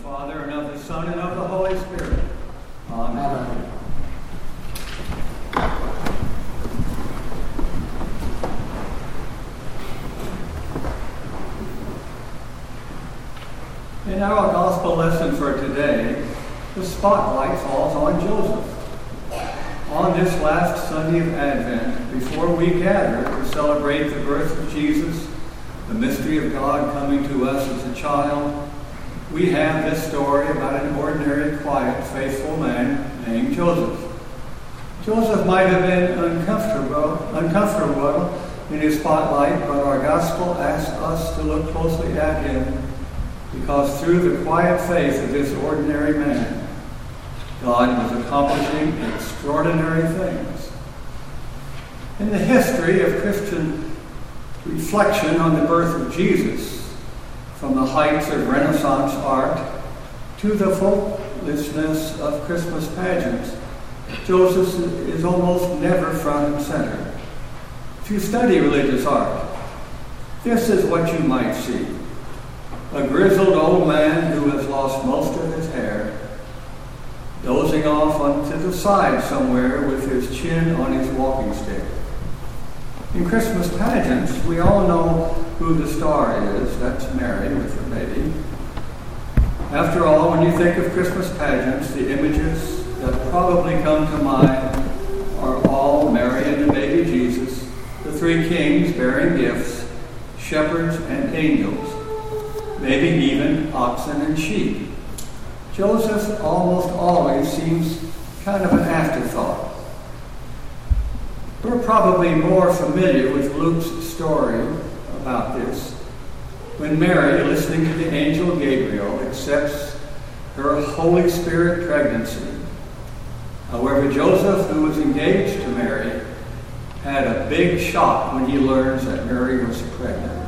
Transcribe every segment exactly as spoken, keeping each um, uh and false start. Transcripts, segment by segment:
Father, and of the Son, and of the Holy Spirit. Amen. Amen. In our gospel lesson for today, the spotlight falls on Joseph. On this last Sunday of Advent, before we gather to celebrate the birth of Jesus, the mystery of God coming to us as a child, we have this story about an ordinary, quiet, faithful man named Joseph. Joseph might have been uncomfortable, uncomfortable in his spotlight, but our gospel asks us to look closely at him, because through the quiet faith of this ordinary man, God was accomplishing extraordinary things. In the history of Christian reflection on the birth of Jesus, from the heights of Renaissance art to the folklessness of Christmas pageants, Joseph is almost never front and center. If you study religious art, this is what you might see. A grizzled old man who has lost most of his hair, dozing off onto the side somewhere with his chin on his walking stick. In Christmas pageants, we all know who the star is. That's Mary with her baby. After all, when you think of Christmas pageants, the images that probably come to mind are all Mary and the baby Jesus, the three kings bearing gifts, shepherds and angels, maybe even oxen and sheep. Joseph almost always seems kind of an afterthought. We're probably more familiar with Luke's story about this when Mary, listening to the angel Gabriel, accepts her Holy Spirit pregnancy. However, Joseph, who was engaged to Mary, had a big shock when he learns that Mary was pregnant.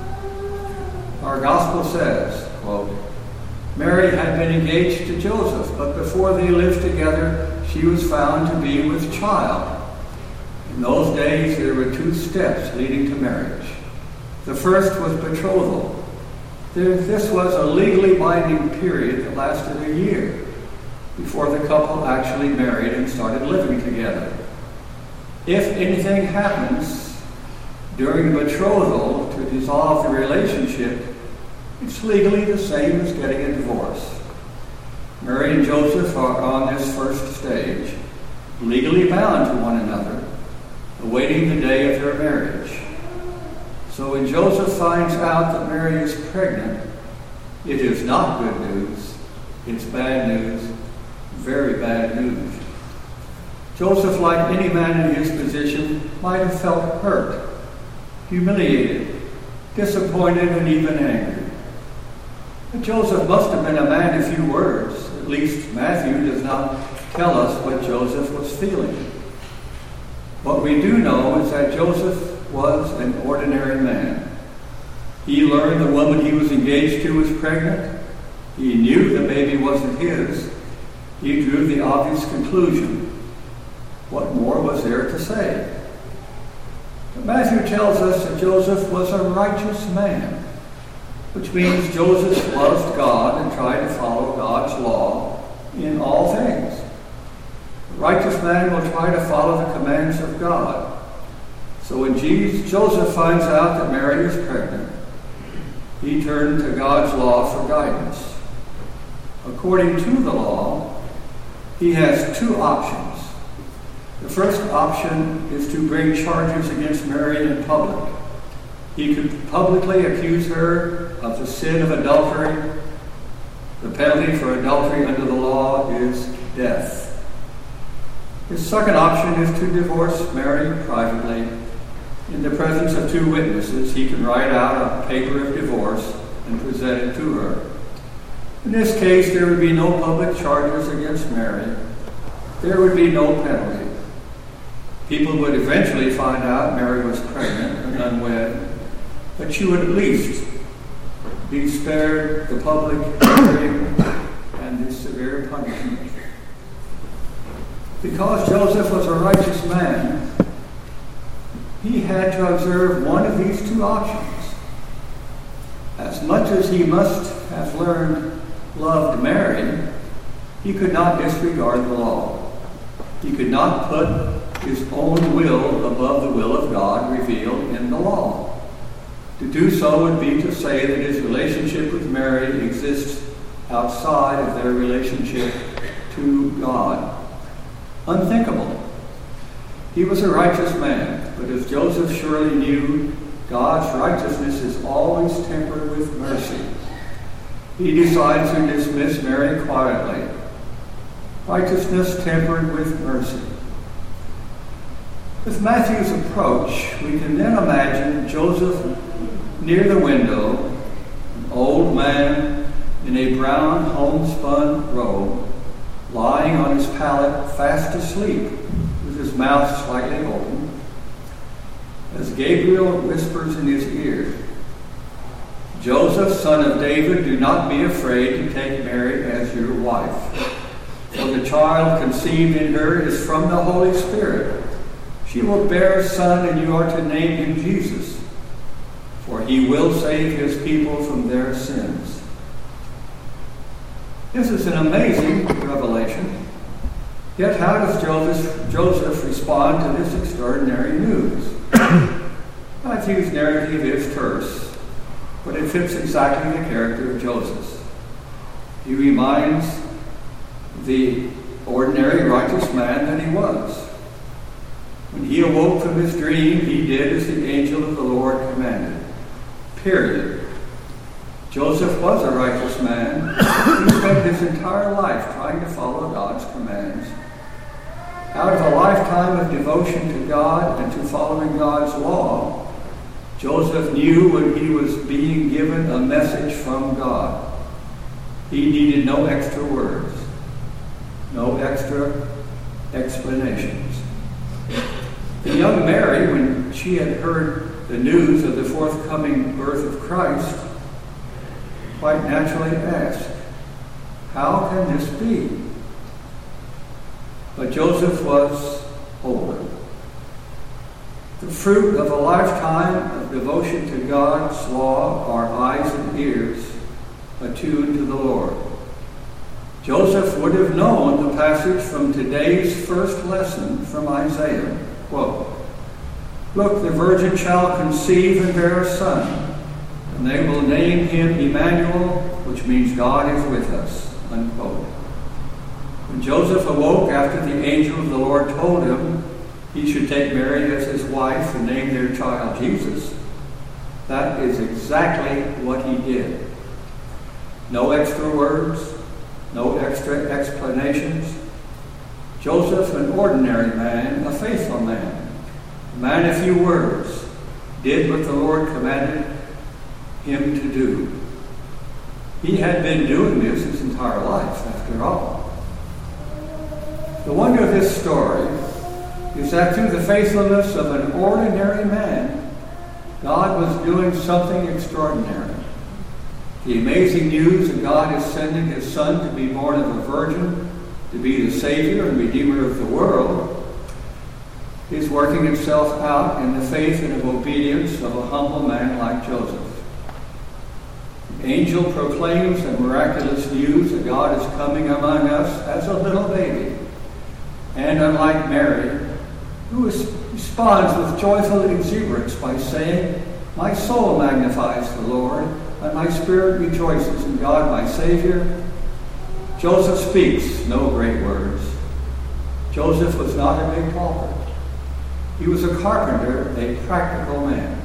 Our gospel says, quote, Mary had been engaged to Joseph, but before they lived together, she was found to be with child. In those days, there were two steps leading to marriage. The first was betrothal. This was a legally binding period that lasted a year before the couple actually married and started living together. If anything happens during betrothal to dissolve the relationship, it's legally the same as getting a divorce. Mary and Joseph are on this first stage, legally bound to one another, awaiting the day of their marriage. So when Joseph finds out that Mary is pregnant, it is not good news. It's bad news, very bad news. Joseph, like any man in his position, might have felt hurt, humiliated, disappointed, and even angry. But Joseph must have been a man of few words. At least Matthew does not tell us what Joseph was feeling. What we do know is that Joseph was an ordinary man. He learned the woman he was engaged to was pregnant. He knew the baby wasn't his. He drew the obvious conclusion. What more was there to say? But Matthew tells us that Joseph was a righteous man, which means Joseph loved God and tried to follow God's law in all things. A righteous man will try to follow the commands of God. So when Jesus, Joseph finds out that Mary is pregnant, he turned to God's law for guidance. According to the law, he has two options. The first option is to bring charges against Mary in public. He could publicly accuse her of the sin of adultery. The penalty for adultery under the law is death. His second option is to divorce Mary privately. In the presence of two witnesses, he can write out a paper of divorce and present it to her. In this case, there would be no public charges against Mary. There would be no penalty. People would eventually find out Mary was pregnant and unwed, but she would at least be spared the public hearing and the severe punishment. Because Joseph was a righteous man, he had to observe one of these two options. As much as he must have learned loved Mary, he could not disregard the law. He could not put his own will above the will of God revealed in the law. To do so would be to say that his relationship with Mary exists outside of their relationship to God. Unthinkable. He was a righteous man, but as Joseph surely knew, God's righteousness is always tempered with mercy. He decides to dismiss Mary quietly. Righteousness tempered with mercy. With Matthew's approach, we can then imagine Joseph near the window, an old man in a brown homespun robe, lying on his pallet fast asleep, with his mouth slightly open, as Gabriel whispers in his ear, "Joseph, son of David, do not be afraid to take Mary as your wife. For the child conceived in her is from the Holy Spirit. She will bear a son, and you are to name him Jesus, for he will save his people from their sins." This is an amazing revelation. Yet how does Joseph, Joseph respond to this extraordinary news? Matthew's narrative is terse, but it fits exactly the character of Joseph. He reminds the ordinary righteous man that he was. When he awoke from his dream, he did as the angel of the Lord commanded. Period. Joseph was a righteous man. He spent his entire life trying to follow God's commands. Out of a lifetime of devotion to God and to following God's law, Joseph knew when he was being given a message from God. He needed no extra words, no extra explanations. The young Mary, when she had heard the news of the forthcoming birth of Christ, quite naturally asked, "How can this be?" But Joseph was older. The fruit of a lifetime of devotion to God's law are eyes and ears attuned to the Lord. Joseph would have known the passage from today's first lesson from Isaiah. Quote, "Look, the virgin shall conceive and bear a son, and they will name him Emmanuel," which means God is with us. Unquote. When Joseph awoke after the angel of the Lord told him he should take Mary as his wife and name their child Jesus, that is exactly what he did. No extra words, no extra explanations. Joseph, an ordinary man, a faithful man, a man of few words, did what the Lord commanded him to do. He had been doing this his entire life, after all. The wonder of this story is that through the faithfulness of an ordinary man, God was doing something extraordinary. The amazing news that God is sending his Son to be born of a virgin, to be the Savior and Redeemer of the world, is working itself out in the faith and obedience of a humble man like Joseph. The angel proclaims the miraculous news that God is coming among us as a little baby. And unlike Mary, who responds with joyful exuberance by saying, "My soul magnifies the Lord, and my spirit rejoices in God my Savior," Joseph speaks no great words. Joseph was not a big talker. He was a carpenter, a practical man.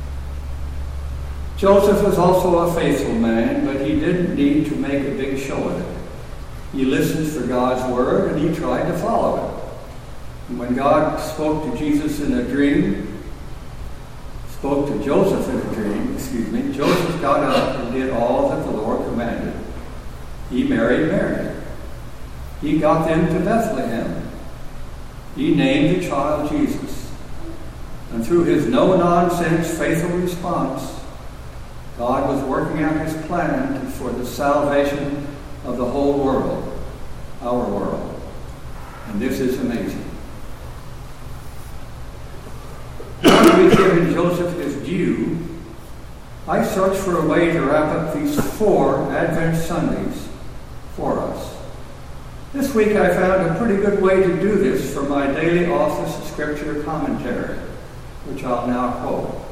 Joseph was also a faithful man, but he didn't need to make a big show of it. He listened for God's word, and he tried to follow it. And when God spoke to Jesus in a dream, spoke to Joseph in a dream, excuse me, Joseph got up and did all that the Lord commanded. He married Mary. He got them to Bethlehem. He named the child Jesus. And through his no-nonsense, faithful response, God was working out his plan for the salvation of the whole world, our world. And this is amazing. Now that we've given Joseph his due, I searched for a way to wrap up these four Advent Sundays for us. This week I found a pretty good way to do this from my daily office of scripture commentary, which I'll now quote.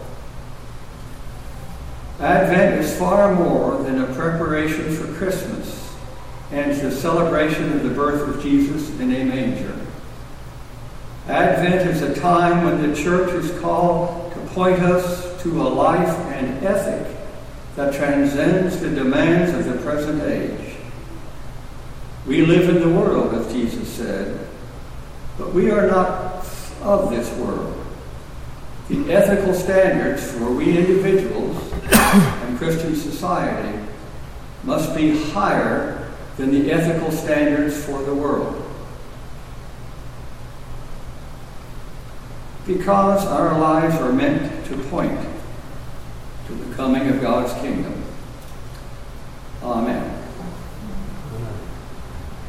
Advent is far more than a preparation for Christmas and the celebration of the birth of Jesus in a manger. Advent is a time when the church is called to point us to a life and ethic that transcends the demands of the present age. We live in the world, as Jesus said, but we are not of this world. The ethical standards for we individuals and Christian society must be higher than the ethical standards for the world. Because our lives are meant to point to the coming of God's kingdom. Amen.